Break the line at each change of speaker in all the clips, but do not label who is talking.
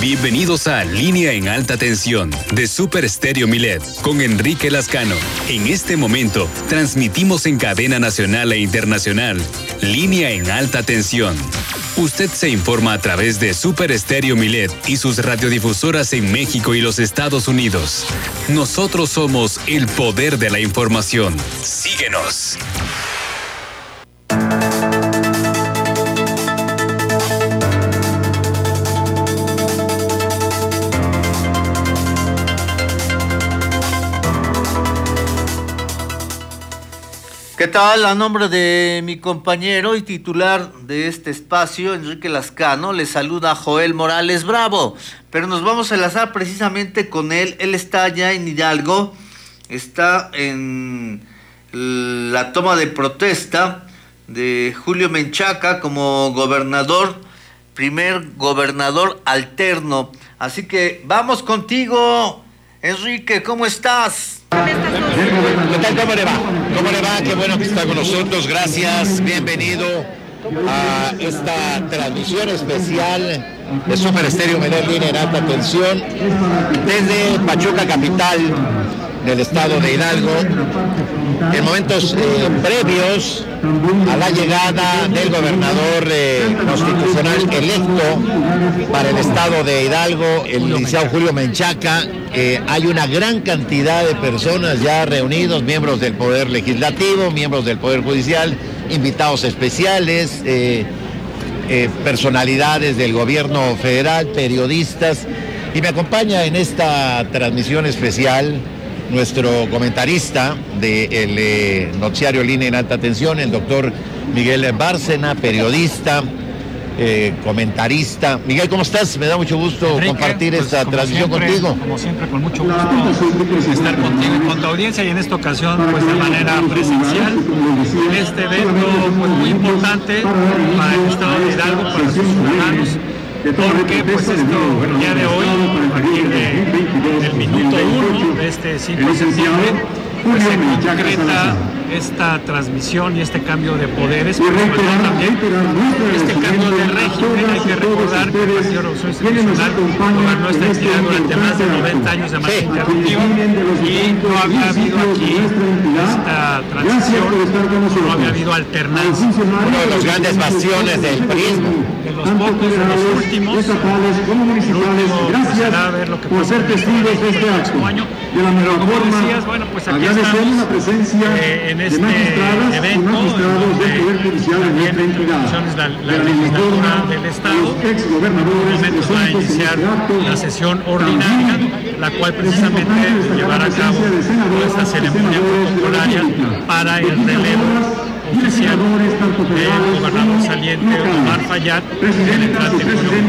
Bienvenidos a Línea en Alta Tensión de Super Estéreo Milet con Enrique Lascano. En este momento transmitimos en cadena nacional e internacional Línea en Alta Tensión. Usted se informa a través de Super Estéreo Milet y sus radiodifusoras en México y los Estados Unidos. Nosotros somos el poder de la información. Síguenos.
¿Qué tal? A nombre de mi compañero y titular de este espacio, Enrique Lascano, le saluda Joel Morales Bravo, pero nos vamos a enlazar precisamente con él. Él está ya en Hidalgo, está en la toma de protesta de Julio Menchaca como gobernador, primer gobernador alterno. Así que vamos contigo, Enrique, ¿cómo estás?
¿Qué tal? ¿Cómo le va? ¿Cómo le va? Qué bueno que está con nosotros. Gracias. Bienvenido a esta transmisión especial de Super Estéreo Milet Línea en Alta Tensión desde Pachuca, capital del estado de Hidalgo, en momentos previos a la llegada del gobernador constitucional electo para el estado de Hidalgo, el licenciado Julio Menchaca. Hay una gran cantidad de personas ya reunidos, miembros del Poder Legislativo, miembros del Poder Judicial, invitados especiales, personalidades del gobierno federal, periodistas, y me acompaña en esta transmisión especial nuestro comentarista del noticiario Línea en Alta Tensión, el doctor Miguel Bárcena, periodista, comentarista. Miguel, ¿cómo estás? Me da mucho gusto, Enrique, compartir esta transmisión contigo.
Como siempre, con mucho gusto estar contigo y con tu audiencia, y en esta ocasión pues de manera presencial en este evento pues muy importante para el estado de Hidalgo, para sus ciudadanos, porque pues esto, el día de hoy, a partir del minuto 1 de este 5 de septiembre, pues se concreta esta transmisión y este cambio de poderes, pero sobre todo también este cambio de régimen. Hay que recordar que el Partido Revolución Institucional gobernó esta entidad durante más de 90 años de manera interrumpida y no había habido aquí esta transición, no había habido alternancia.
Uno de los grandes bastiones del PRIismo.
De los pocos, de los últimos, el último será ver lo que pasa en el próximo año. Como decías, bueno, pues aquí estamos en este evento también la legislatura del Estado. En un momento va a iniciar la sesión ordinaria, la cual precisamente llevará a cabo toda esta ceremonia protocolaria para el relevo oficial del gobernador saliente Omar Fayad, el entrante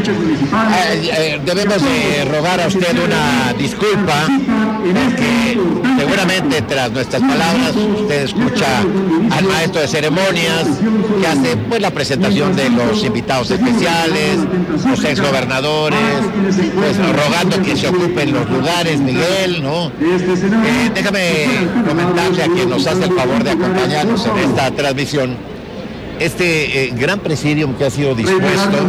Julio.
Debemos rogar a usted una disculpa, porque seguramente tras nuestras palabras usted escucha al maestro de ceremonias que hace pues la presentación de los invitados especiales, los exgobernadores, pues rogando que se ocupen los lugares, Miguel, ¿no? Déjame comentarle a quien nos hace el favor de acompañarnos en esta transmisión, este gran presidium que ha sido dispuesto,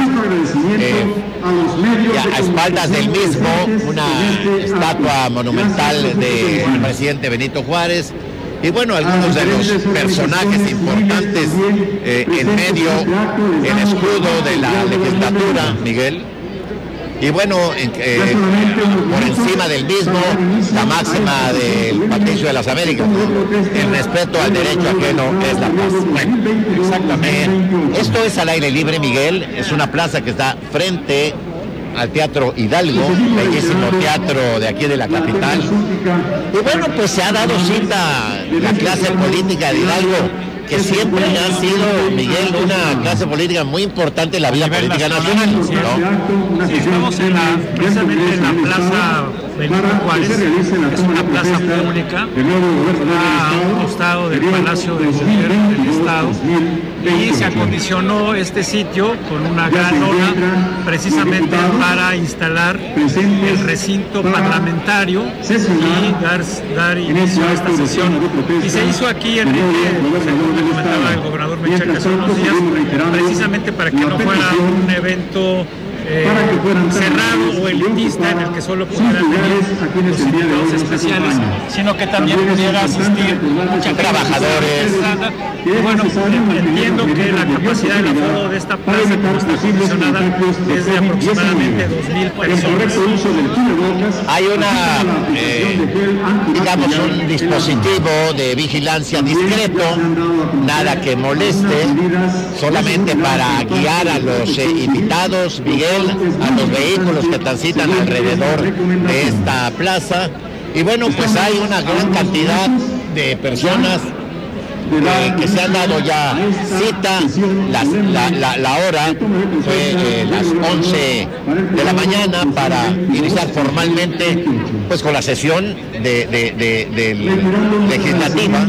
a espaldas del mismo, una estatua monumental del presidente Benito Juárez, y bueno, algunos de los personajes importantes en medio, el escudo de la legislatura, Miguel. Y bueno, por encima del mismo, la máxima del Patricio de las Américas, el respeto al derecho ajeno es la paz. Bueno, exactamente. Esto es al aire libre, Miguel. Es una plaza que está frente al Teatro Hidalgo, bellísimo teatro de aquí de la capital. Y bueno, pues se ha dado cita la clase política de Hidalgo, que siempre ha sido, Miguel, una clase política muy importante en la vida política nacional, ¿no?
Sí, estamos precisamente en la Plaza Benito Juárez, es una plaza pública, a un costado del Palacio de Gobierno del Estado, y se acondicionó este sitio con una gran lona precisamente para instalar el recinto parlamentario y dar inicio a esta sesión. Y se hizo aquí, Enrique, según comentaba el gobernador Menchaca hace unos días, precisamente para que no fuera un evento cerrado o elitista en el que solo pudieran venir los invitados especiales, sino que también pudiera asistir muchos
trabajadores.
Bueno, entiendo que la capacidad del aforo de esta plaza, como está condicionada, es de aproximadamente 2,000 personas.
Hay digamos, un dispositivo de vigilancia discreto, nada que moleste, solamente para guiar a los invitados, Miguel, a los vehículos que transitan alrededor de esta plaza. Y bueno, pues hay una gran cantidad de personas que se han dado ya cita. La hora fue las 11 de la mañana para iniciar formalmente pues con la sesión legislativa.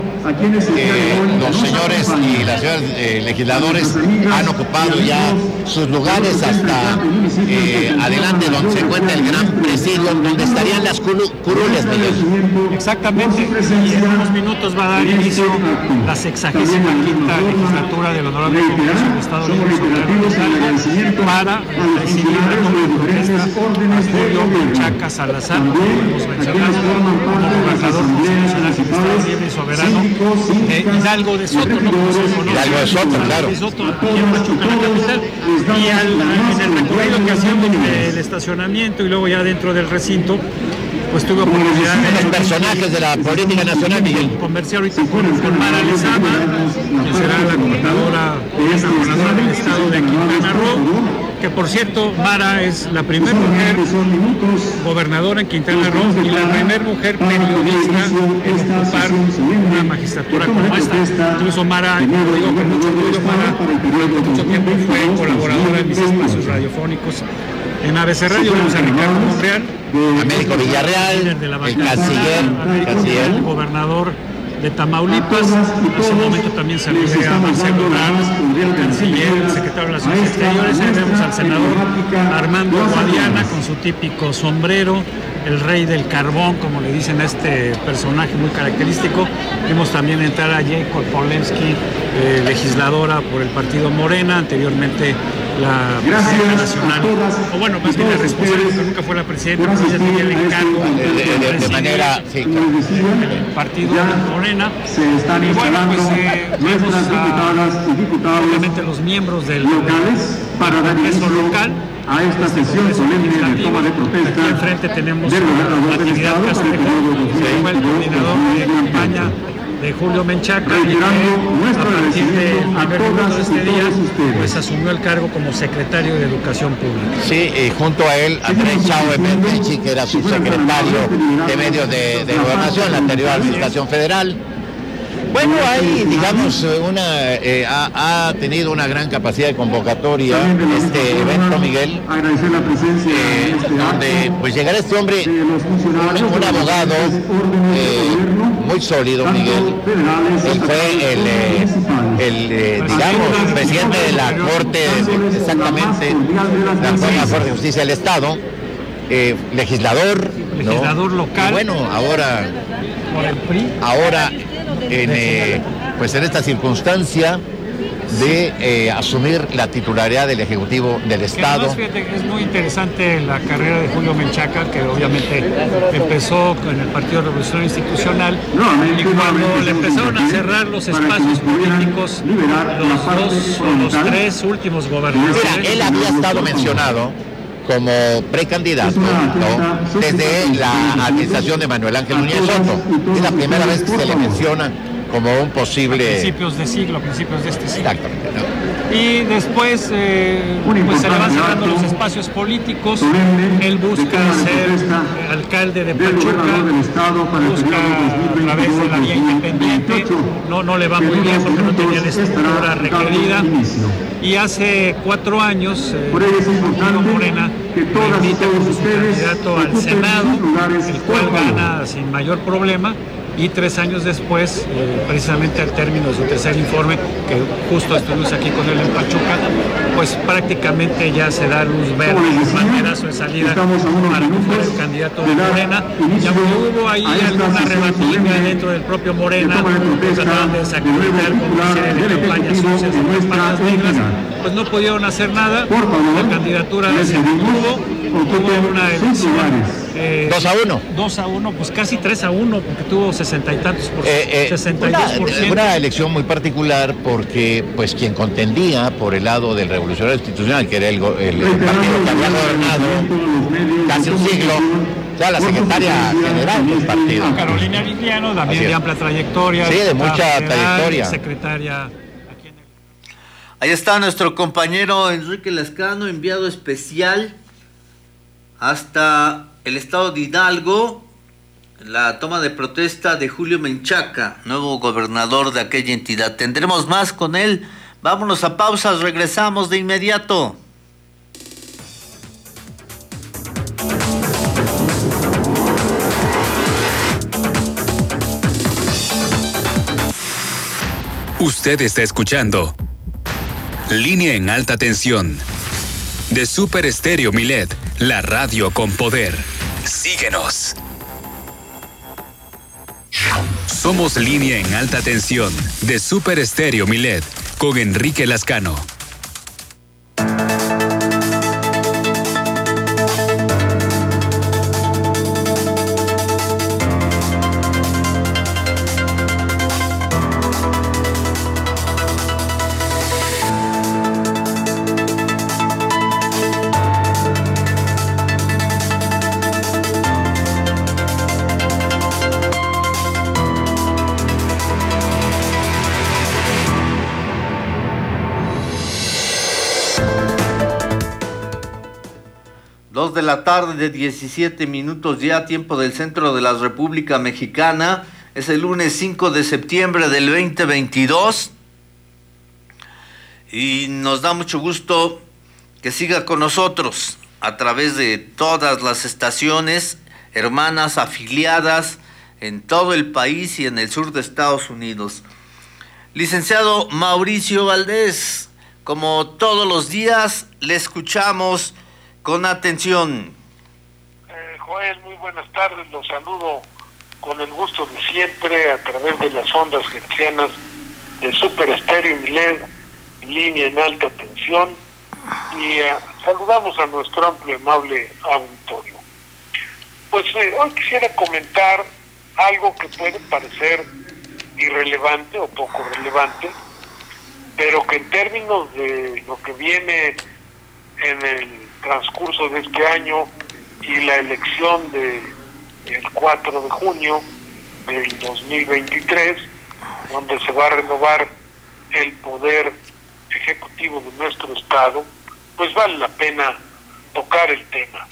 Los señores y las señoras legisladores han ocupado ya sus lugares hasta adelante, donde se encuentra el gran presidio, donde estarían las curules, Miguel.
Exactamente, y en unos minutos va a dar inicio la 65ª legislatura del Honorable Congreso del Estado de Hidalgo para recibir la toma de protesta a Julio Menchaca Salazar, como hemos mencionado, como gobernador constitucional del Estado Libre y Soberano Hidalgo de Soto, ¿no?
Hidalgo de Soto, claro.
De Soto, aquí en Pachuca, la capital. Y en el recorrido que hacíamos del estacionamiento y luego ya dentro del recinto, pues tuve oportunidad de...
Los personajes de la política nacional, Miguel.
Conversé ahorita con Mara Lezama, que será la gobernadora del estado de Quintana Roo, que por cierto, Mara es la primera mujer gobernadora en Quintana Roo y la primera mujer periodista en ocupar una magistratura como esta. Incluso Mara, lo digo con mucho orgullo, Mara durante mucho tiempo fue colaboradora en mis espacios radiofónicos en ABC Radio. Vamos a Ricardo Monreal,
Américo Villarreal, el canciller,
el gobernador de Tamaulipas. Hace un momento también saludé a Marcelo Ebrard, el canciller, el secretario de Relaciones Exteriores. Ahí vemos al senador Armando Guadiana con su típico sombrero, el rey del carbón, como le dicen a este personaje muy característico. Vimos también entrar a Jacob Polensky, legisladora por el partido Morena, anteriormente la presidenta nacional, o bueno, más bien la responsable, porque nunca fue la presidenta, pues ella tenía el encargo
de manera, sí,
el partido Morena. Y bueno, pues vemos obviamente los miembros del Congreso local
a esta sesión solemne de toma de protesta.
Aquí enfrente tenemos la actividad Castejo, que fue el coordinador de campaña de Julio Menchaca, y que a partir del primer minuto de este día pues asumió el cargo como secretario de Educación Pública.
Sí, junto a él Andrés Chao Emendichi, que era subsecretario de Medios de Gobernación, la anterior administración federal. Bueno, hay, digamos, ha tenido una gran capacidad de convocatoria este evento, Miguel, donde pues llegará este hombre, un abogado muy sólido, Miguel. Él fue digamos, presidente de la Corte, exactamente, la Corte de Justicia del Estado, legislador
local.
Y bueno, ahora
por el PRI.
Ahora pues en esta circunstancia de asumir la titularidad del Ejecutivo del Estado.
Además, fíjate que es muy interesante la carrera de Julio Menchaca, que obviamente empezó con el Partido Revolucionario Institucional, y cuando le empezaron a cerrar los espacios políticos, los tres últimos gobernadores.
Mira, él había estado mencionado como precandidato, ¿no?, desde la administración de Manuel Ángel Núñez Soto. Es la primera vez que se le menciona como un posible...
principios de este siglo.
Exactamente, ¿no?
Y después pues se le van cerrando los espacios políticos. Él busca ser alcalde de Pachuca, busca a través de la vía independiente, no le va muy bien porque no tenía la estructura requerida. Y hace 4 años, Diego Morena lo invita como su candidato al Senado, el cual gana sin mayor problema. y 3 años después, precisamente al término de su tercer informe, que justo estuvimos aquí con él en Pachuca, pues prácticamente ya se da luz verde, banderazo de salida para que fuera el candidato de Morena, y aunque hubo ahí alguna rebatilla dentro del propio Morena, pues trataban de desacreditar con una serie de campañas sucias de patas negras, pues no pudieron hacer nada, la candidatura se detuvo, tuvo una elección 2-1, pues casi 3-1, porque tuvo 60 y tantos por 62%.
Una elección muy particular porque pues quien contendía por el lado del Revolucionario Institucional, que era el partido que había gobernado casi un siglo, o sea, la secretaria general del partido.
Carolina Vigliano, también de amplia trayectoria.
Sí, de mucha trayectoria.
Secretaria.
Ahí está nuestro compañero Enrique Lascano, enviado especial hasta el estado de Hidalgo, la toma de protesta de Julio Menchaca, nuevo gobernador de aquella entidad. Tendremos más con él. Vámonos a pausas, regresamos de inmediato.
Usted está escuchando Línea en Alta Tensión de Super Estéreo Milet, la radio con poder. Síguenos. Somos Línea en Alta Tensión de Super Estéreo Milet con Enrique Lascano.
De la tarde de 17 minutos ya, tiempo del centro de la República Mexicana. Es el lunes 5 de septiembre del 2022 y nos da mucho gusto que siga con nosotros a través de todas las estaciones hermanas afiliadas en todo el país y en el sur de Estados Unidos. Licenciado Mauricio Valdés, como todos los días, le escuchamos con atención.
Joel, muy buenas tardes, los saludo con el gusto de siempre a través de las ondas hertzianas de Super Estéreo Milet, Línea en Alta Tensión, y saludamos a nuestro amplio y amable auditorio. Pues hoy quisiera comentar algo que puede parecer irrelevante o poco relevante, pero que en términos de lo que viene en el transcurso de este año y la elección del 4 de junio del 2023, donde se va a renovar el poder ejecutivo de nuestro estado, pues vale la pena tocar el tema.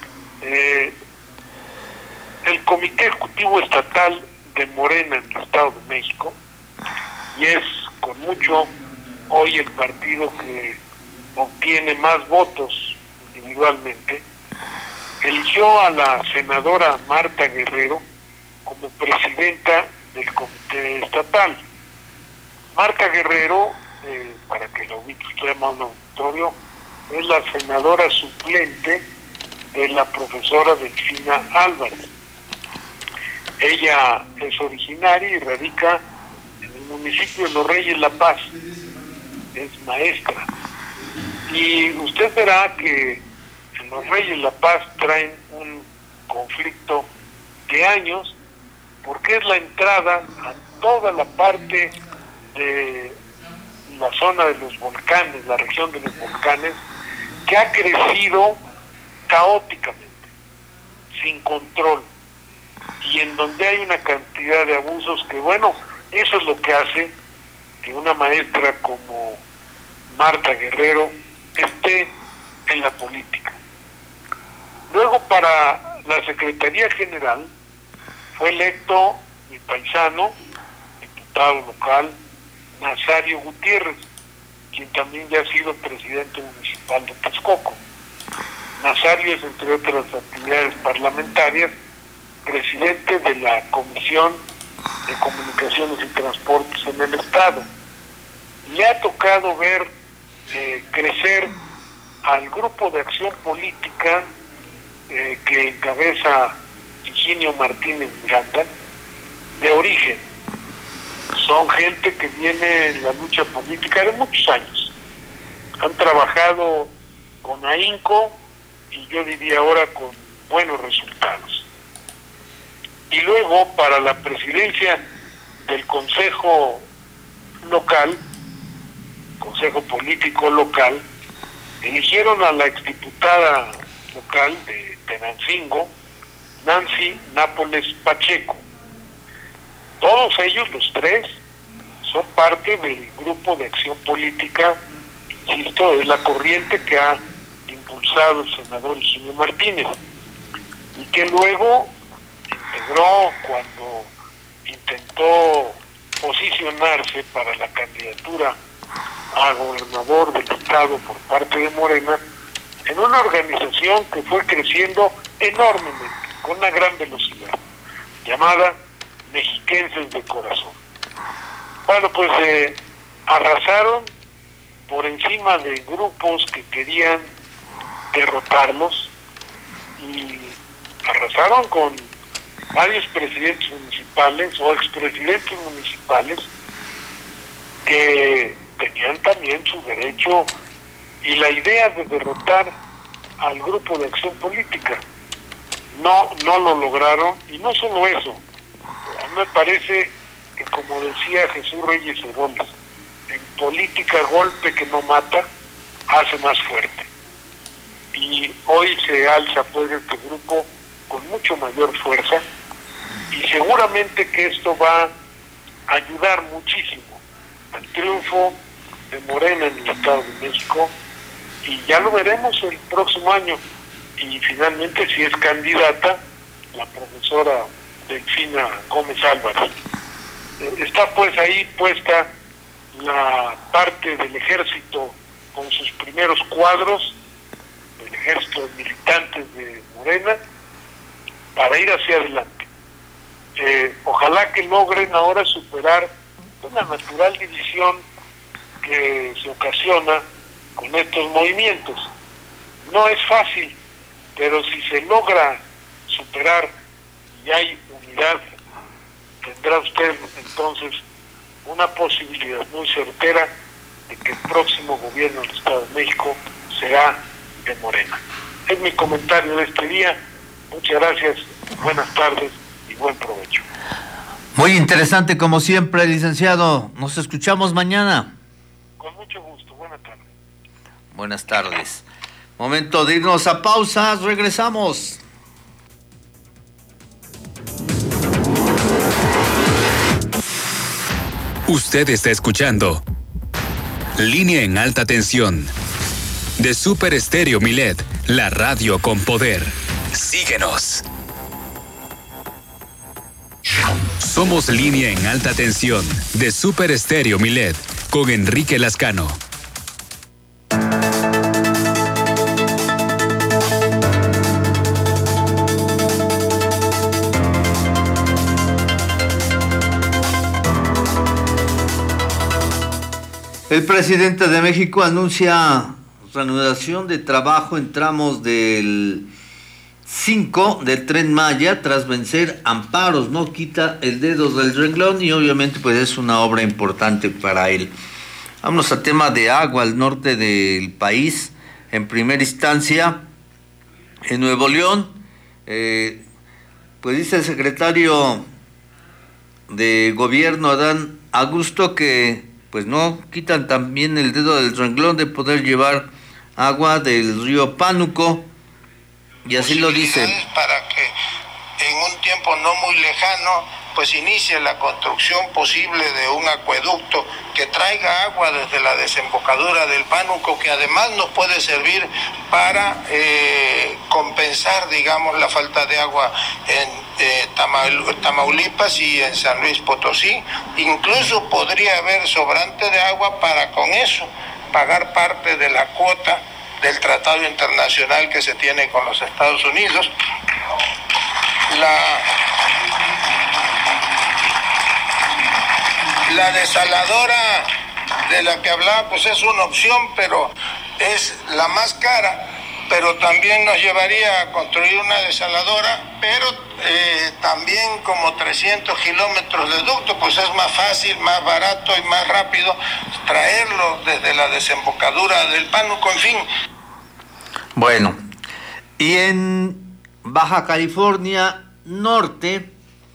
El Comité Ejecutivo Estatal de Morena en el Estado de México, y es con mucho hoy el partido que obtiene más votos individualmente, eligió a la senadora Marta Guerrero como presidenta del comité estatal. Marta Guerrero, para que lo ubique usted más un auditorio, es la senadora suplente de la profesora Delfina Álvarez. Ella es originaria y radica en el municipio de Los Reyes La Paz, es maestra. Y usted verá que en Los Reyes La Paz traen un conflicto de años, porque es la entrada a toda la parte de la zona de los volcanes, la región de los volcanes, que ha crecido caóticamente, sin control, y en donde hay una cantidad de abusos que, bueno, eso es lo que hace que una maestra como Marta Guerrero esté en la política. Luego, para la Secretaría General fue electo mi paisano, diputado local, Nazario Gutiérrez, quien también ya ha sido presidente municipal de Texcoco. Nazario es, entre otras actividades parlamentarias, presidente de la Comisión de Comunicaciones y Transportes en el Estado. Le ha tocado ver crecer al grupo de acción política que encabeza Higinio Martínez Miranda, de origen. Son gente que viene en la lucha política de muchos años. Han trabajado con ahínco y yo diría ahora con buenos resultados. Y luego, para la presidencia del Consejo Local, Consejo Político Local, eligieron a la exdiputada local de Tenancingo, Nancy Nápoles Pacheco. Todos ellos, los tres, son parte del grupo de acción política, insisto, es la corriente que ha impulsado el senador Higinio Martínez, y que luego integró cuando intentó posicionarse para la candidatura a gobernador del estado por parte de Morena, en una organización que fue creciendo enormemente, con una gran velocidad, llamada Mexiquenses de Corazón. Bueno, pues arrasaron por encima de grupos que querían derrotarlos, y arrasaron con varios presidentes municipales o expresidentes municipales que tenían también su derecho y la idea de derrotar al grupo de acción política. No lo lograron, y no solo eso, a mí me parece que, como decía Jesús Reyes Heroles, en política golpe que no mata hace más fuerte, y hoy se alza pues este grupo con mucho mayor fuerza, y seguramente que esto va a ayudar muchísimo al triunfo de Morena en el Estado de México, y ya lo veremos el próximo año. Y finalmente, si es candidata, la profesora Delfina Gómez Álvarez. Está pues ahí puesta la parte del ejército con sus primeros cuadros, el ejército de militantes de Morena, para ir hacia adelante. Ojalá que logren ahora superar una natural división que se ocasiona con estos movimientos. No es fácil, pero si se logra superar y hay unidad, tendrá usted entonces una posibilidad muy certera de que el próximo gobierno del Estado de México será de Morena. Es mi comentario de este día. Muchas gracias, buenas tardes y buen provecho.
Muy interesante como siempre, licenciado. Nos escuchamos mañana.
Con mucho gusto, buenas tardes.
Buenas tardes. Momento de irnos a pausas, regresamos.
Usted está escuchando Línea en Alta Tensión de Super Estéreo Milet, la radio con poder. Síguenos. Somos Línea en Alta Tensión de Super Estéreo Milet con Enrique Lascano.
El presidente de México anuncia reanudación de trabajo en tramos del 5 del Tren Maya tras vencer amparos. No quita el dedo del renglón y obviamente pues es una obra importante para él. Vamos al tema de agua al norte del país. En primera instancia, en Nuevo León, pues dice el secretario de Gobierno Adán Augusto que pues no quitan también el dedo del renglón de poder llevar agua del río Pánuco, y así lo dice.
Para que en un tiempo no muy lejano pues inicie la construcción posible de un acueducto que traiga agua desde la desembocadura del Pánuco, que además nos puede servir para compensar, digamos, la falta de agua en Tamaulipas y en San Luis Potosí. Incluso podría haber sobrante de agua para con eso pagar parte de la cuota del tratado internacional que se tiene con los Estados Unidos. La desaladora de la que hablaba, pues es una opción, pero es la más cara, pero también nos llevaría a construir una desaladora, pero también como 300 kilómetros de ducto, pues es más fácil, más barato y más rápido traerlo desde la desembocadura del Pánuco, en fin.
Bueno, y en Baja California Norte,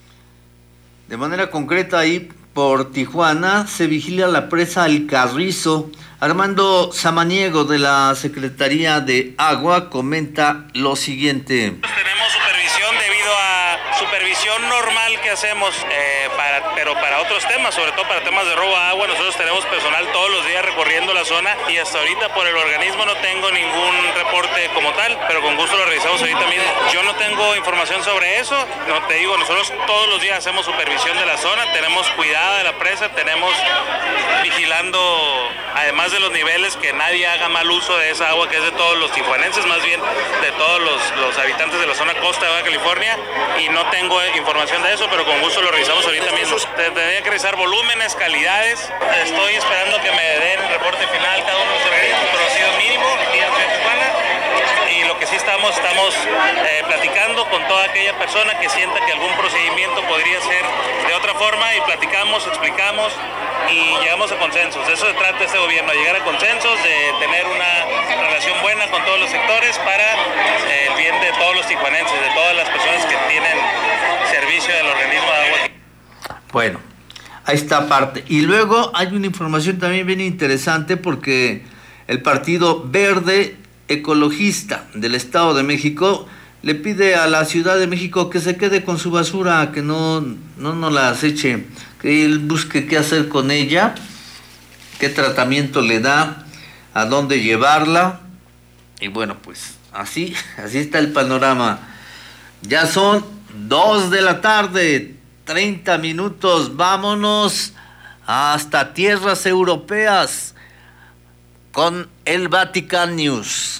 de manera concreta ahí por Tijuana, se vigila la presa El Carrizo. Armando Samaniego de la Secretaría de Agua comenta lo siguiente.
Tenemos supervisión debido a supervisión normal que hacemos, pero para otros temas, sobre todo para temas de robo a agua, nosotros tenemos personal todos los días recorriendo la zona y hasta ahorita por el organismo no tengo ningún reporte como tal, pero con gusto lo revisamos ahorita mismo. Yo no tengo información sobre eso, no te digo, nosotros todos los días hacemos supervisión de la zona, tenemos cuidado de la presa, tenemos vigilando, además de los niveles, que nadie haga mal uso de esa agua que es de todos los tijuanenses, más bien de todos los habitantes de la zona costa de Baja California, y no tengo información de eso, pero con gusto lo revisamos ahorita mismo. Tendría que revisar volúmenes, calidades, estoy esperando que me den el reporte final cada uno de los organismos, pero ha sido mínimo aquí en Tijuana, y lo que sí estamos platicando con toda aquella persona que sienta que algún procedimiento podría ser de otra forma, y platicamos, explicamos y llegamos a consensos. De eso se trata este gobierno, llegar a consensos, de tener una relación buena con todos los sectores para el bien de todos los tijuanenses, de todas las personas que tienen servicio del organismo de agua.
Bueno, ahí está parte. Y luego hay una información también bien interesante, porque el Partido Verde Ecologista del Estado de México le pide a la Ciudad de México que se quede con su basura, que no la aceche, que él busque qué hacer con ella, qué tratamiento le da, a dónde llevarla. Y bueno, pues así está el panorama. Ya son 2 de la tarde, 30 minutos. Vámonos hasta tierras europeas con el Vatican News.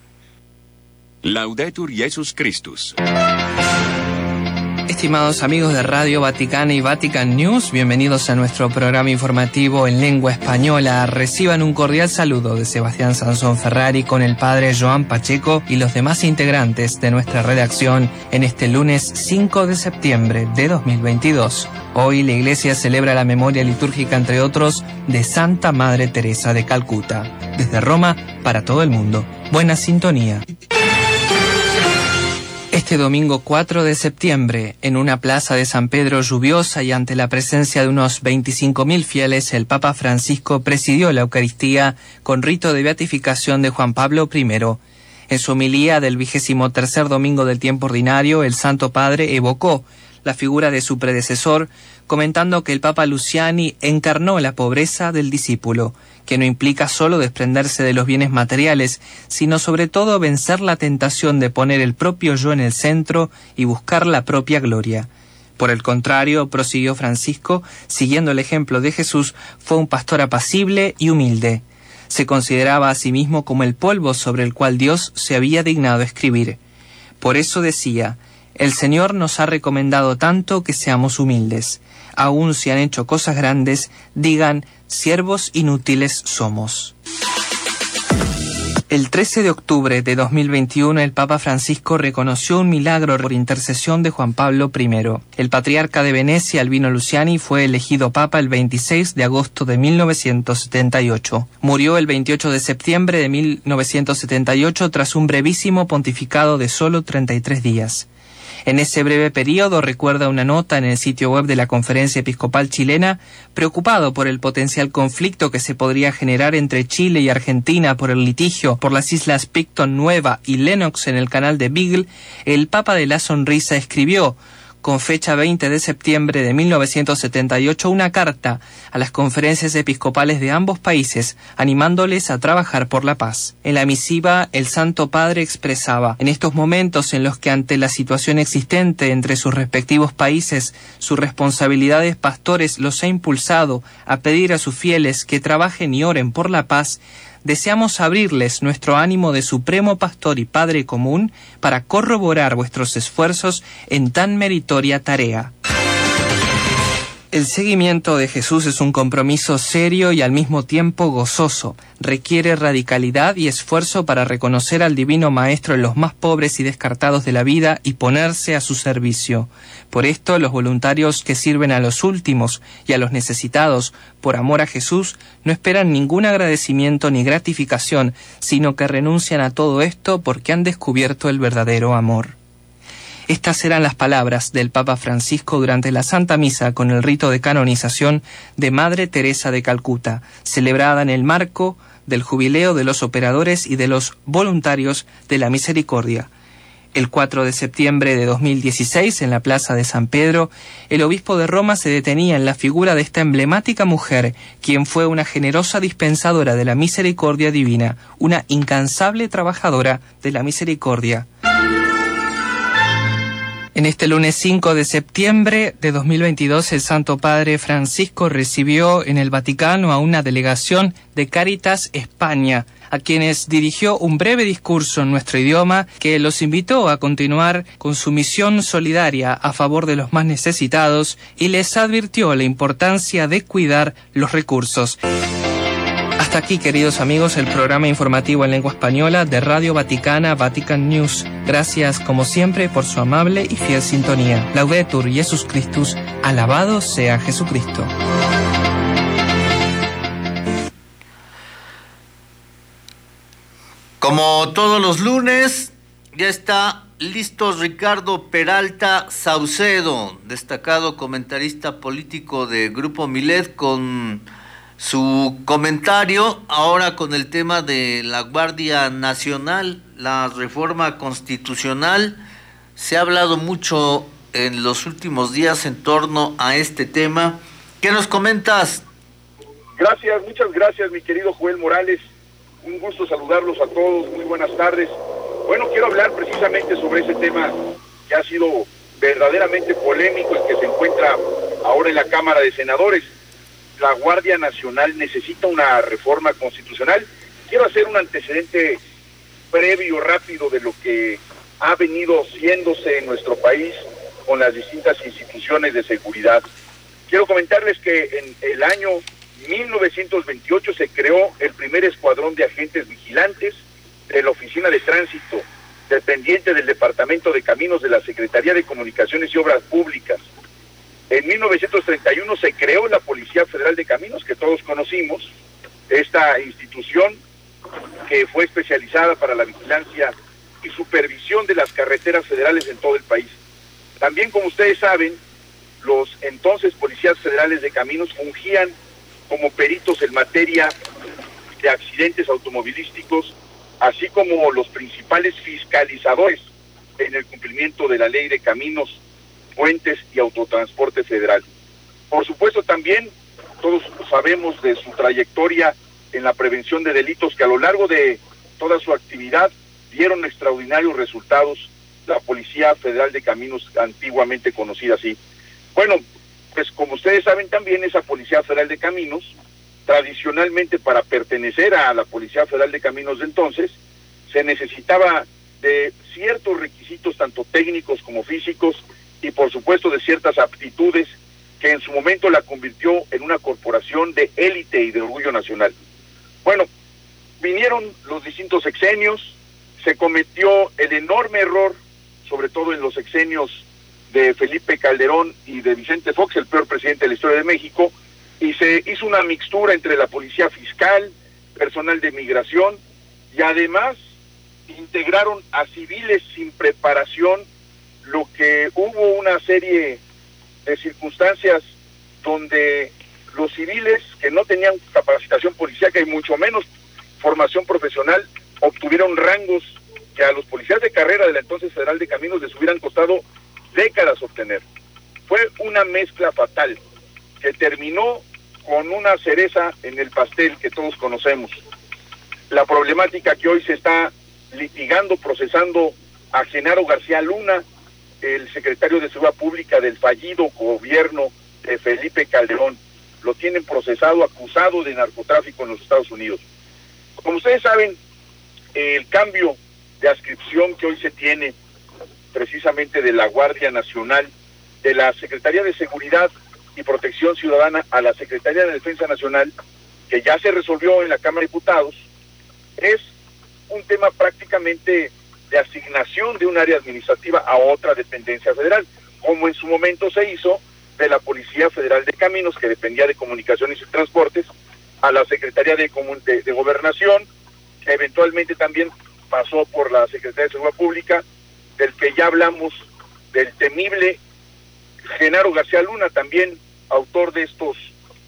Laudetur Jesus Christus.
Estimados amigos de Radio Vaticana y Vatican News, bienvenidos a nuestro programa informativo en lengua española. Reciban un cordial saludo de Sebastián Sansón Ferrari con el padre Joan Pacheco y los demás integrantes de nuestra redacción en este lunes 5 de septiembre de 2022. Hoy la Iglesia celebra la memoria litúrgica, entre otros, de Santa Madre Teresa de Calcuta. Desde Roma, para todo el mundo. Buena sintonía. Este domingo 4 de septiembre, en una plaza de San Pedro lluviosa y ante la presencia de unos 25.000 fieles, el Papa Francisco presidió la Eucaristía con rito de beatificación de Juan Pablo I. En su homilía del 23º domingo del tiempo ordinario, el Santo Padre evocó la figura de su predecesor, comentando que el Papa Luciani encarnó la pobreza del discípulo, que no implica solo desprenderse de los bienes materiales, sino sobre todo vencer la tentación de poner el propio yo en el centro y buscar la propia gloria. Por el contrario, prosiguió Francisco, siguiendo el ejemplo de Jesús, fue un pastor apacible y humilde. Se consideraba a sí mismo como el polvo sobre el cual Dios se había dignado escribir. Por eso decía: el Señor nos ha recomendado tanto que seamos humildes. Aun si han hecho cosas grandes, digan: siervos inútiles somos. El 13 de octubre de 2021, el Papa Francisco reconoció un milagro por intercesión de Juan Pablo I. El patriarca de Venecia, Albino Luciani, fue elegido Papa el 26 de agosto de 1978. Murió el 28 de septiembre de 1978 tras un brevísimo pontificado de solo 33 días. En ese breve periodo, recuerda una nota en el sitio web de la Conferencia Episcopal Chilena, preocupado por el potencial conflicto que se podría generar entre Chile y Argentina por el litigio por las islas Picton Nueva y Lennox en el canal de Beagle, el Papa de la Sonrisa escribió, con fecha 20 de septiembre de 1978, una carta a las conferencias episcopales de ambos países, animándoles a trabajar por la paz. En la misiva, el Santo Padre expresaba: en estos momentos en los que ante la situación existente entre sus respectivos países, su responsabilidad de pastores los ha impulsado a pedir a sus fieles que trabajen y oren por la paz, deseamos abrirles nuestro ánimo de supremo pastor y padre común para corroborar vuestros esfuerzos en tan meritoria tarea. El seguimiento de Jesús es un compromiso serio y al mismo tiempo gozoso. Requiere radicalidad y esfuerzo para reconocer al Divino Maestro en los más pobres y descartados de la vida y ponerse a su servicio. Por esto, los voluntarios que sirven a los últimos y a los necesitados por amor a Jesús no esperan ningún agradecimiento ni gratificación, sino que renuncian a todo esto porque han descubierto el verdadero amor. Estas eran las palabras del Papa Francisco durante la Santa Misa con el rito de canonización de Madre Teresa de Calcuta, celebrada en el marco del jubileo de los operadores y de los voluntarios de la misericordia. El 4 de septiembre de 2016, en la Plaza de San Pedro, el obispo de Roma se detenía en la figura de esta emblemática mujer, quien fue una generosa dispensadora de la misericordia divina, una incansable trabajadora de la misericordia. En este lunes 5 de septiembre de 2022, el Santo Padre Francisco recibió en el Vaticano a una delegación de Cáritas España, a quienes dirigió un breve discurso en nuestro idioma que los invitó a continuar con su misión solidaria a favor de los más necesitados y les advirtió la importancia de cuidar los recursos. Hasta aquí, queridos amigos, el programa informativo en lengua española de Radio Vaticana, Vatican News. Gracias, como siempre, por su amable y fiel sintonía. Laudetur Jesus Christus, alabado sea Jesucristo.
Como todos los lunes, ya está listo Ricardo Peralta Saucedo, destacado comentarista político de Grupo Milet, con su comentario ahora con el tema de la Guardia Nacional, la reforma constitucional. Se ha hablado mucho en los últimos días en torno a este tema. ¿Qué nos comentas?
Gracias, muchas gracias, mi querido Joel Morales. Un gusto saludarlos a todos, muy buenas tardes. Bueno, quiero hablar precisamente sobre ese tema que ha sido verdaderamente polémico, el que se encuentra ahora en la Cámara de Senadores. La Guardia Nacional necesita una reforma constitucional. Quiero hacer un antecedente previo, rápido, de lo que ha venido haciéndose en nuestro país con las distintas instituciones de seguridad. Quiero comentarles que en el año 1928 se creó el primer escuadrón de agentes vigilantes de la Oficina de Tránsito, dependiente del Departamento de Caminos de la Secretaría de Comunicaciones y Obras Públicas. En 1931 se creó la Policía Federal de Caminos, que todos conocimos, esta institución que fue especializada para la vigilancia y supervisión de las carreteras federales en todo el país. También, como ustedes saben, los entonces policías federales de caminos fungían como peritos en materia de accidentes automovilísticos, así como los principales fiscalizadores en el cumplimiento de la ley de caminos, puentes y autotransporte federal. Por supuesto, también todos sabemos de su trayectoria en la prevención de delitos, que a lo largo de toda su actividad dieron extraordinarios resultados la Policía Federal de Caminos, antiguamente conocida así. Bueno, pues como ustedes saben también, esa Policía Federal de Caminos, tradicionalmente para pertenecer a la Policía Federal de Caminos de entonces, se necesitaba de ciertos requisitos, tanto técnicos como físicos, y por supuesto de ciertas aptitudes que en su momento la convirtió en una corporación de élite y de orgullo nacional. Bueno, vinieron los distintos sexenios, se cometió el enorme error, sobre todo en los sexenios de Felipe Calderón y de Vicente Fox, el peor presidente de la historia de México, y se hizo una mixtura entre la policía fiscal, personal de migración, y además integraron a civiles sin preparación, lo que hubo una serie de circunstancias donde los civiles que no tenían capacitación policíaca y mucho menos formación profesional obtuvieron rangos que a los policías de carrera de la entonces Federal de Caminos les hubieran costado décadas obtener. Fue una mezcla fatal que terminó con una cereza en el pastel que todos conocemos. La problemática que hoy se está litigando, procesando a Genaro García Luna, el secretario de Seguridad Pública del fallido gobierno de Felipe Calderón. Lo tienen procesado, acusado de narcotráfico en los Estados Unidos. Como ustedes saben, el cambio de adscripción que hoy se tiene precisamente de la Guardia Nacional, de la Secretaría de Seguridad y Protección Ciudadana a la Secretaría de Defensa Nacional, que ya se resolvió en la Cámara de Diputados, es un tema prácticamente de asignación de un área administrativa a otra dependencia federal, como en su momento se hizo de la Policía Federal de Caminos, que dependía de Comunicaciones y Transportes, a la Secretaría de Gobernación, que eventualmente también pasó por la Secretaría de Seguridad Pública, del que ya hablamos, del temible Genaro García Luna, también autor de estos,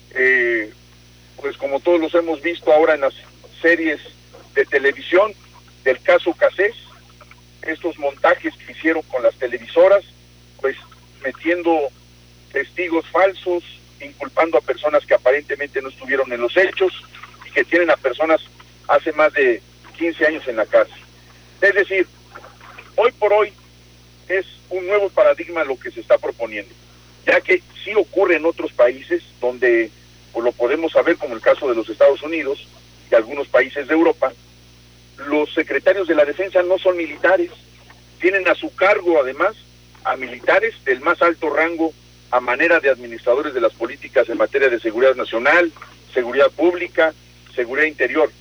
pues como todos los hemos visto ahora en las series de televisión, del caso Cassés, estos montajes que hicieron con las televisoras, pues metiendo testigos falsos, inculpando a personas que aparentemente no estuvieron en los hechos y que tienen a personas hace más de 15 años en la cárcel. Es decir, hoy por hoy es un nuevo paradigma lo que se está proponiendo, ya que sí ocurre en otros países donde, pues lo podemos saber como el caso de los Estados Unidos y algunos países de Europa, los secretarios de la defensa no son militares, tienen a su cargo además a militares del más alto rango a manera de administradores de las políticas en materia de seguridad nacional, seguridad pública, seguridad interior.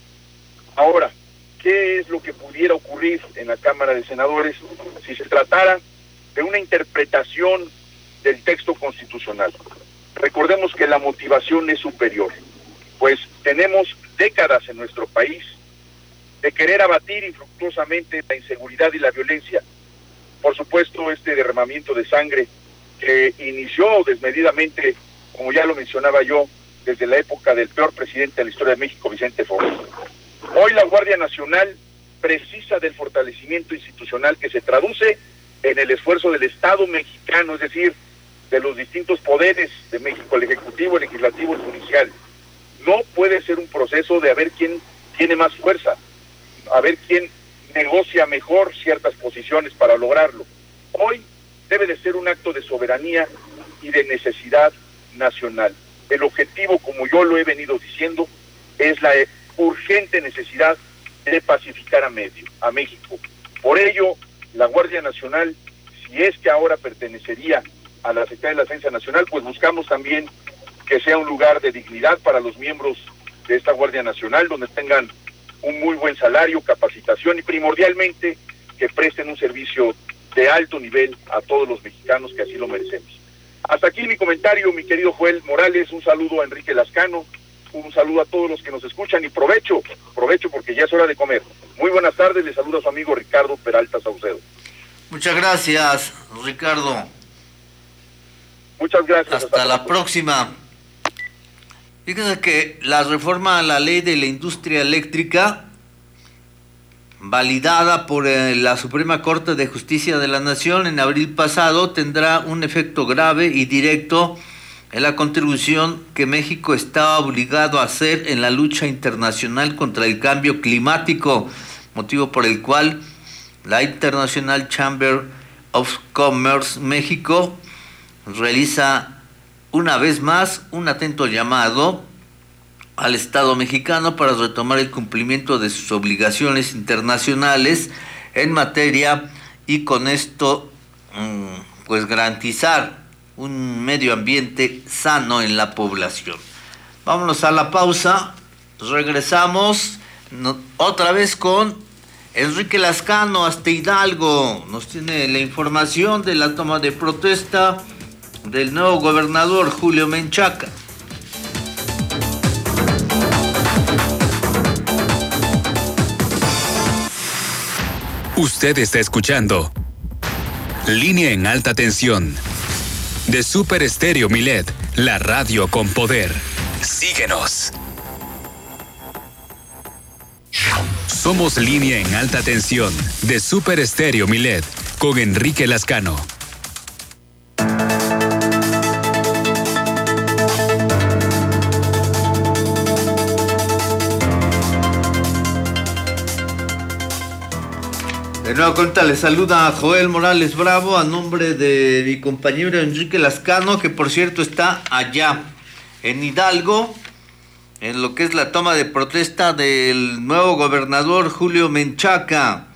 Ahora, ¿qué es lo que pudiera ocurrir en la Cámara de Senadores si se tratara de una interpretación del texto constitucional? Recordemos que la motivación es superior, pues tenemos décadas en nuestro país de querer abatir infructuosamente la inseguridad y la violencia. Por supuesto, este derramamiento de sangre que inició desmedidamente, como ya lo mencionaba yo, desde la época del peor presidente de la historia de México, Vicente Fox. Hoy la Guardia Nacional precisa del fortalecimiento institucional que se traduce en el esfuerzo del Estado mexicano, es decir, de los distintos poderes de México, el Ejecutivo, el Legislativo, el Judicial. No puede ser un proceso de a ver quién tiene más fuerza, a ver quién negocia mejor ciertas posiciones para lograrlo. Hoy debe de ser un acto de soberanía y de necesidad nacional. El objetivo, como yo lo he venido diciendo, es la urgente necesidad de pacificar a México. Por ello, la Guardia Nacional, si es que ahora pertenecería a la Secretaría de la Defensa Nacional, pues buscamos también que sea un lugar de dignidad para los miembros de esta Guardia Nacional, donde tengan un muy buen salario, capacitación y primordialmente que presten un servicio de alto nivel a todos los mexicanos que así lo merecemos. Hasta aquí mi comentario, mi querido Joel Morales. Un saludo a Enrique Lascano, un saludo a todos los que nos escuchan y provecho porque ya es hora de comer. Muy buenas tardes, les saluda a su amigo Ricardo Peralta Saucedo.
Muchas gracias, Ricardo.
Muchas gracias.
Hasta la próxima. Fíjense que la reforma a la ley de la industria eléctrica, validada por la Suprema Corte de Justicia de la Nación en abril pasado, tendrá un efecto grave y directo en la contribución que México está obligado a hacer en la lucha internacional contra el cambio climático, motivo por el cual la International Chamber of Commerce México realiza una vez más un atento llamado al Estado mexicano para retomar el cumplimiento de sus obligaciones internacionales en materia y con esto pues garantizar un medio ambiente sano en la población. Vámonos a la pausa, regresamos otra vez con Enrique Lascano hasta Hidalgo. Nos tiene la información de la toma de protesta del nuevo gobernador Julio Menchaca.
Usted está escuchando Línea en Alta Tensión de Super Estéreo Milet, la radio con poder. Síguenos. Somos Línea en Alta Tensión de Super Estéreo Milet con Enrique Lascano.
De nueva cuenta le saluda a Joel Morales Bravo a nombre de mi compañero Enrique Lascano, que por cierto está allá en Hidalgo, en lo que es la toma de protesta del nuevo gobernador Julio Menchaca.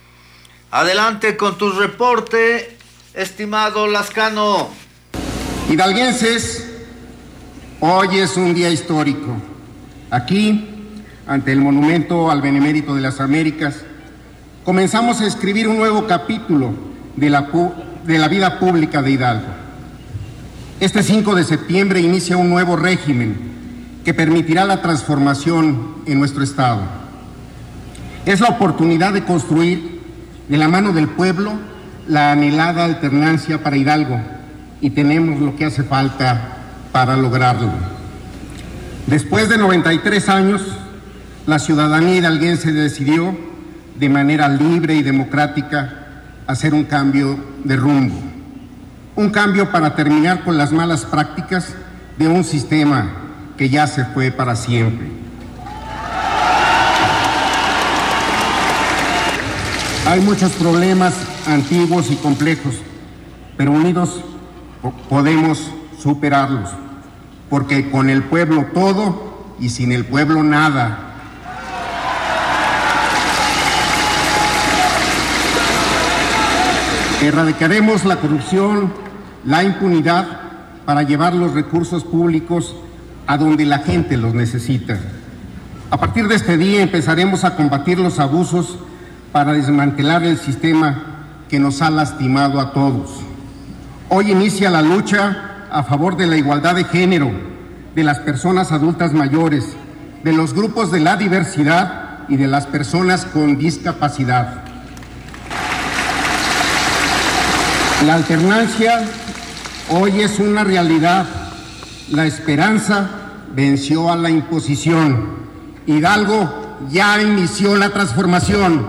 Adelante con tu reporte, estimado Lascano.
Hidalguenses, hoy es un día histórico. Aquí, ante el monumento al Benemérito de las Américas, comenzamos a escribir un nuevo capítulo de la vida pública de Hidalgo. Este 5 de septiembre inicia un nuevo régimen que permitirá la transformación en nuestro Estado. Es la oportunidad de construir, de la mano del pueblo, la anhelada alternancia para Hidalgo, y tenemos lo que hace falta para lograrlo. Después de 93 años, la ciudadanía hidalguense decidió, de manera libre y democrática, hacer un cambio de rumbo. Un cambio para terminar con las malas prácticas de un sistema que ya se fue para siempre. Hay muchos problemas antiguos y complejos, pero unidos podemos superarlos, porque con el pueblo todo y sin el pueblo nada. Erradicaremos la corrupción, la impunidad, para llevar los recursos públicos a donde la gente los necesita. A partir de este día empezaremos a combatir los abusos para desmantelar el sistema que nos ha lastimado a todos. Hoy inicia la lucha a favor de la igualdad de género, de las personas adultas mayores, de los grupos de la diversidad y de las personas con discapacidad. La alternancia hoy es una realidad. La esperanza venció a la imposición. Hidalgo ya inició la transformación.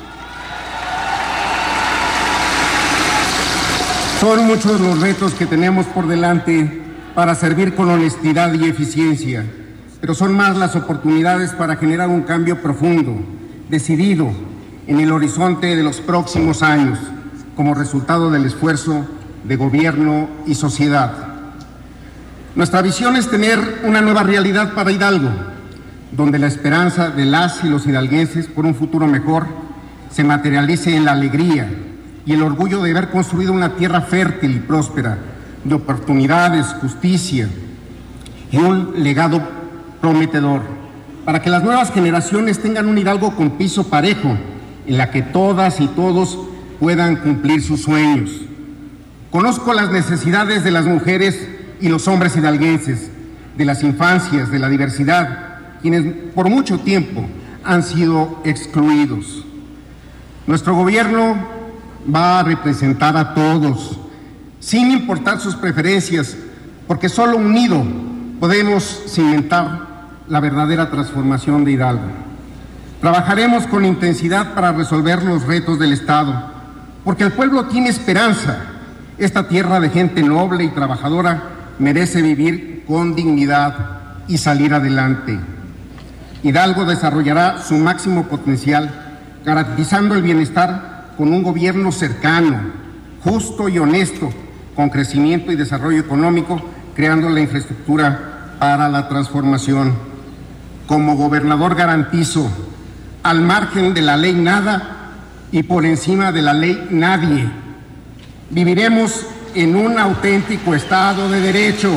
Son muchos los retos que tenemos por delante para servir con honestidad y eficiencia, pero son más las oportunidades para generar un cambio profundo, decidido, en el horizonte de los próximos años, como resultado del esfuerzo de gobierno y sociedad. Nuestra visión es tener una nueva realidad para Hidalgo, donde la esperanza de las y los hidalguenses por un futuro mejor se materialice en la alegría y el orgullo de haber construido una tierra fértil y próspera, de oportunidades, justicia y un legado prometedor, para que las nuevas generaciones tengan un Hidalgo con piso parejo, en la que todas y todos puedan cumplir sus sueños. Conozco las necesidades de las mujeres y los hombres hidalguenses, de las infancias, de la diversidad, quienes por mucho tiempo han sido excluidos. Nuestro gobierno va a representar a todos, sin importar sus preferencias, porque solo unido podemos cimentar la verdadera transformación de Hidalgo. Trabajaremos con intensidad para resolver los retos del Estado, porque el pueblo tiene esperanza. Esta tierra de gente noble y trabajadora merece vivir con dignidad y salir adelante. Hidalgo desarrollará su máximo potencial, garantizando el bienestar con un gobierno cercano, justo y honesto, con crecimiento y desarrollo económico, creando la infraestructura para la transformación. Como gobernador garantizo, al margen de la ley nada y por encima de la ley nadie. Viviremos en un auténtico Estado de Derecho.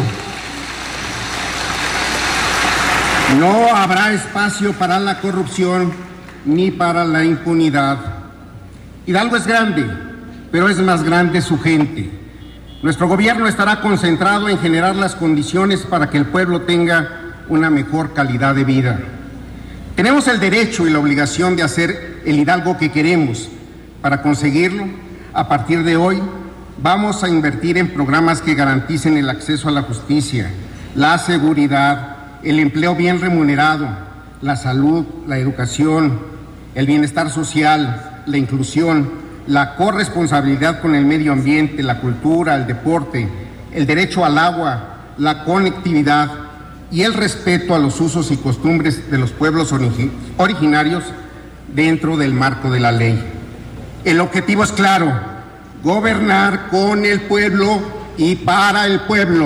No habrá espacio para la corrupción ni para la impunidad. Hidalgo es grande, pero es más grande su gente. Nuestro gobierno estará concentrado en generar las condiciones para que el pueblo tenga una mejor calidad de vida. Tenemos el derecho y la obligación de hacer el Hidalgo que queremos. Para conseguirlo, a partir de hoy, vamos a invertir en programas que garanticen el acceso a la justicia, la seguridad, el empleo bien remunerado, la salud, la educación, el bienestar social, la inclusión, la corresponsabilidad con el medio ambiente, la cultura, el deporte, el derecho al agua, la conectividad y el respeto a los usos y costumbres de los pueblos originarios dentro del marco de la ley. El objetivo es claro: gobernar con el pueblo y para el pueblo.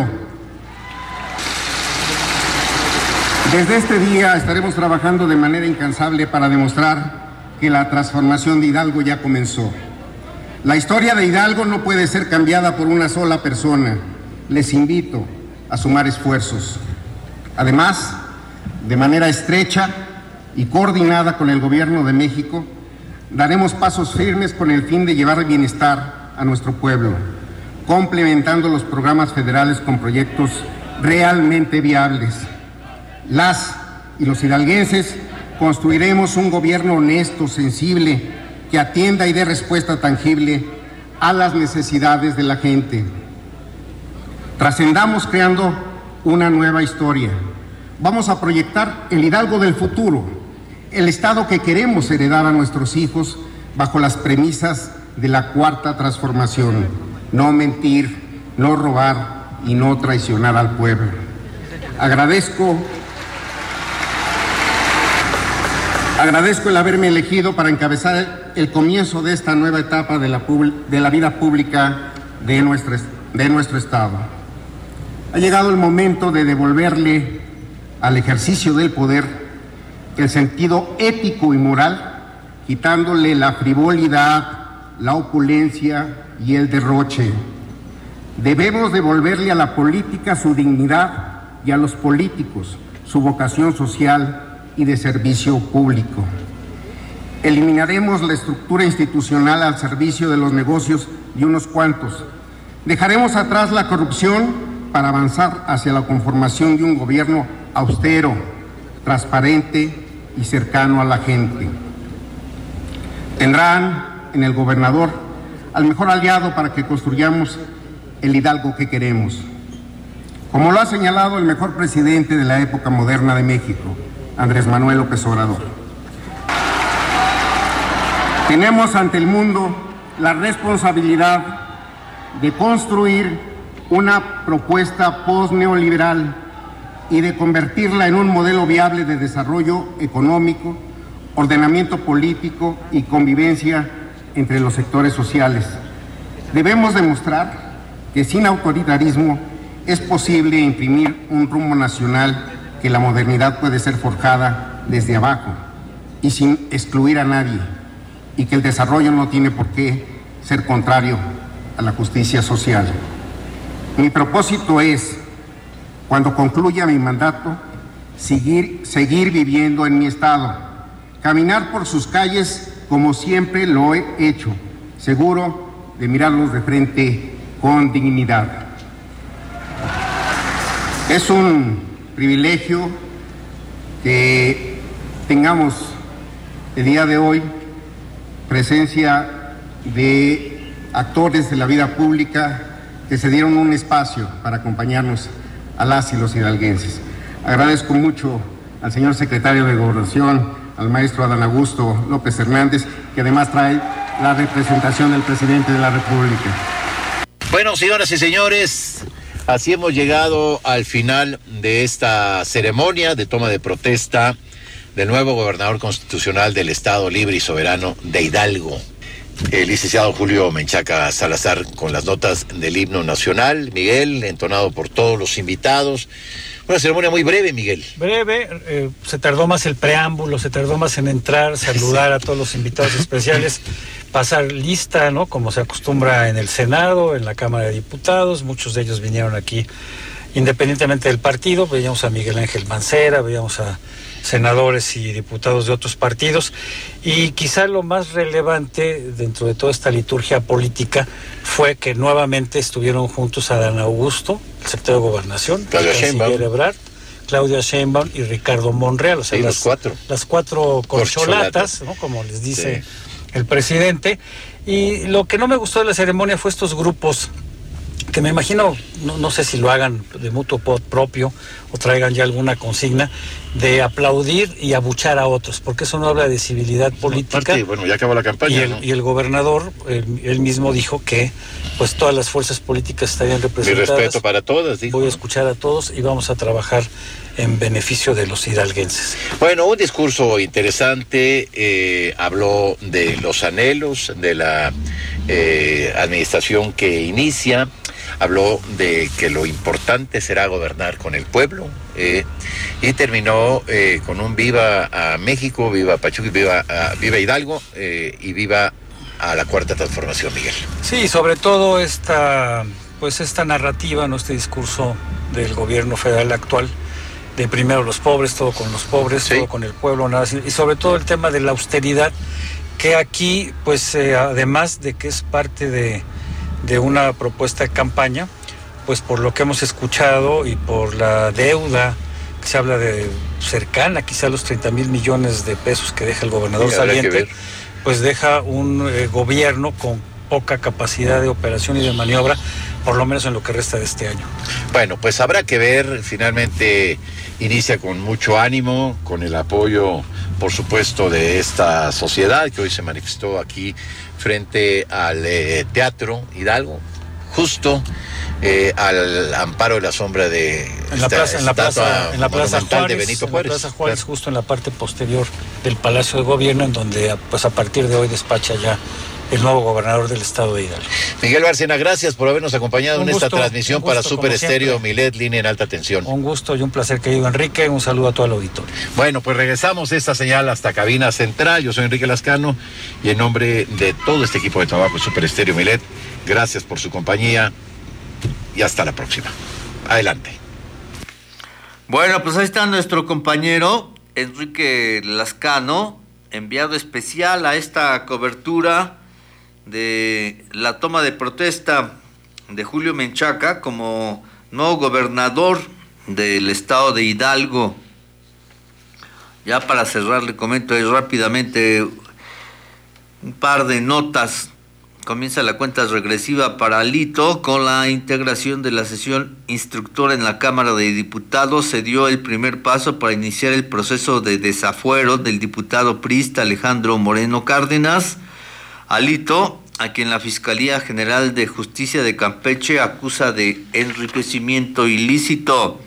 Desde este día estaremos trabajando de manera incansable para demostrar que la transformación de Hidalgo ya comenzó. La historia de Hidalgo no puede ser cambiada por una sola persona. les invito a sumar esfuerzos. Además, de manera estrecha y coordinada con el Gobierno de México, daremos pasos firmes con el fin de llevar bienestar a nuestro pueblo, complementando los programas federales con proyectos realmente viables. Las y los hidalguenses construiremos un gobierno honesto, sensible, que atienda y dé respuesta tangible a las necesidades de la gente. Trascendamos creando una nueva historia. Vamos a proyectar el Hidalgo del futuro, el Estado que queremos heredar a nuestros hijos bajo las premisas de la Cuarta Transformación: no mentir, no robar y no traicionar al pueblo. Agradezco el haberme elegido para encabezar el comienzo de esta nueva etapa de la vida pública de nuestro Estado. Ha llegado el momento de devolverle al ejercicio del poder el sentido ético y moral, quitándole la frivolidad, la opulencia y el derroche. Debemos devolverle a la política su dignidad y a los políticos su vocación social y de servicio público. Eliminaremos la estructura institucional al servicio de los negocios de unos cuantos. Dejaremos atrás la corrupción para avanzar hacia la conformación de un gobierno austero, transparente y cercano a la gente. Tendrán en el gobernador al mejor aliado para que construyamos el Hidalgo que queremos. Como lo ha señalado el mejor presidente de la época moderna de México, Andrés Manuel López Obrador. Tenemos ante el mundo la responsabilidad de construir una propuesta post-neoliberal y de convertirla en un modelo viable de desarrollo económico, ordenamiento político y convivencia entre los sectores sociales. Debemos demostrar que sin autoritarismo es posible imprimir un rumbo nacional, que la modernidad puede ser forjada desde abajo y sin excluir a nadie, y que el desarrollo no tiene por qué ser contrario a la justicia social. Mi propósito es, cuando concluya mi mandato, seguir viviendo en mi estado, caminar por sus calles como siempre lo he hecho, seguro de mirarlos de frente con dignidad. Es un privilegio que tengamos el día de hoy presencia de actores de la vida pública que se dieron un espacio para acompañarnos a las y los hidalguenses. Agradezco mucho al señor secretario de Gobernación, al maestro Adán Augusto López Hernández, que además trae la representación del presidente de la República.
Bueno, señoras y señores, así hemos llegado al final de esta ceremonia de toma de protesta del nuevo gobernador constitucional del Estado Libre y Soberano de Hidalgo, el licenciado Julio Menchaca Salazar, con las notas del himno nacional, Miguel, entonado por todos los invitados. Una ceremonia muy breve, Miguel.
Breve, se tardó más el preámbulo, se tardó más en entrar, saludar a todos los invitados especiales, pasar lista, ¿no? Como se acostumbra en el Senado, en la Cámara de Diputados. Muchos de ellos vinieron aquí independientemente del partido. Veíamos a Miguel Ángel Mancera, veíamos a senadores y diputados de otros partidos, y quizá lo más relevante dentro de toda esta liturgia política fue que nuevamente estuvieron juntos Adán Augusto, el secretario de Gobernación, Claudia Sheinbaum y Ricardo Monreal, o sea, las cuatro corcholatas, ¿no? Como les dice el presidente. Y lo que no me gustó de la ceremonia fue estos grupos que me imagino, no sé si lo hagan de mutuo propio o traigan ya alguna consigna de aplaudir y abuchar a otros, porque eso no habla de civilidad política.
Bueno, ya acabó la campaña.
Y el gobernador, él mismo dijo que pues todas las fuerzas políticas estarían representadas.
Mi respeto para todas, dijo.
Voy a escuchar a todos y vamos a trabajar en beneficio de los hidalguenses.
Bueno, un discurso interesante, habló de los anhelos de la administración que inicia, habló de que lo importante será gobernar con el pueblo, y terminó con un viva a México, viva Pachuca, viva Hidalgo, y viva a la Cuarta Transformación, Miguel.
Sí, sobre todo esta pues esta narrativa, ¿no? Este discurso del gobierno federal actual, de primero los pobres, todo con los pobres, sí, todo con el pueblo, nada, y sobre todo el tema de la austeridad, que aquí, pues además de que es parte de una propuesta de campaña, pues por lo que hemos escuchado y por la deuda que se habla de cercana quizá a los 30,000 millones de pesos que deja el gobernador saliente, pues deja un gobierno con poca capacidad de operación y de maniobra, por lo menos en lo que resta de este año.
Bueno, pues habrá que ver. Finalmente inicia con mucho ánimo, con el apoyo, por supuesto, de esta sociedad que hoy se manifestó aquí frente al Teatro Hidalgo, justo al amparo de la sombra de
en la plaza Juárez,
de Benito Juárez.
En la plaza Juárez, claro, justo en la parte posterior del Palacio de Gobierno, en donde pues a partir de hoy despacha ya el nuevo gobernador del estado de Hidalgo.
Miguel Bárcena, gracias por habernos acompañado en esta transmisión para Super Estéreo Milet, línea en alta tensión.
Un gusto y un placer, querido Enrique. Un saludo a todo el auditorio.
Bueno, pues regresamos esta señal hasta cabina central. Yo soy Enrique Lascano y en nombre de todo este equipo de trabajo de Super Estéreo Milet, gracias por su compañía y hasta la próxima. Adelante.
Bueno, pues ahí está nuestro compañero Enrique Lascano, enviado especial a esta cobertura de la toma de protesta de Julio Menchaca como nuevo gobernador del estado de Hidalgo. Ya para cerrar, le comento ahí rápidamente un par de notas. Comienza la cuenta regresiva para Alito con la integración de la sesión instructora en la Cámara de Diputados. Se dio el primer paso para iniciar el proceso de desafuero del diputado priista Alejandro Moreno Cárdenas. Alito, a quien la Fiscalía General de Justicia de Campeche acusa de enriquecimiento ilícito.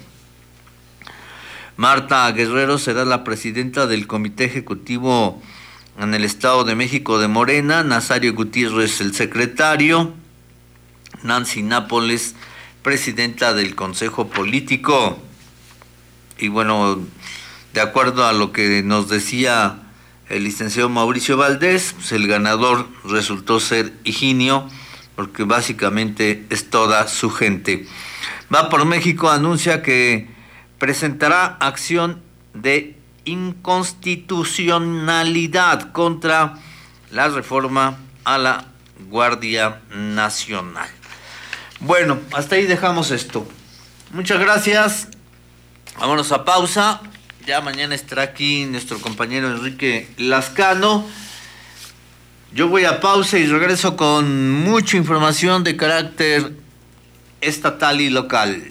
Marta Guerrero será la presidenta del Comité Ejecutivo en el Estado de México de Morena, Nazario Gutiérrez el secretario, Nancy Nápoles, presidenta del Consejo Político. Y bueno, de acuerdo a lo que nos decía el licenciado Mauricio Valdés, pues el ganador resultó ser Higinio, porque básicamente es toda su gente. Va por México anuncia que presentará acción de inconstitucionalidad contra la reforma a la Guardia Nacional. Bueno, hasta ahí dejamos esto. Muchas gracias. Vámonos a pausa. Ya mañana estará aquí nuestro compañero Enrique Lascano. Yo voy a pausa y regreso con mucha información de carácter estatal y local.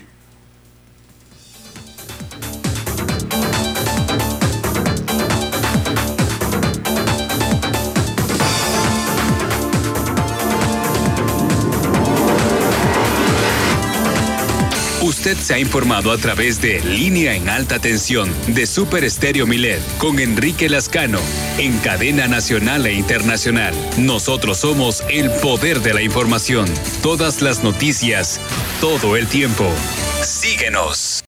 Usted se ha informado a través de Línea en Alta Tensión de Super Estéreo Milet con Enrique Lascano en cadena nacional e internacional. Nosotros somos el poder de la información. Todas las noticias, todo el tiempo. Síguenos.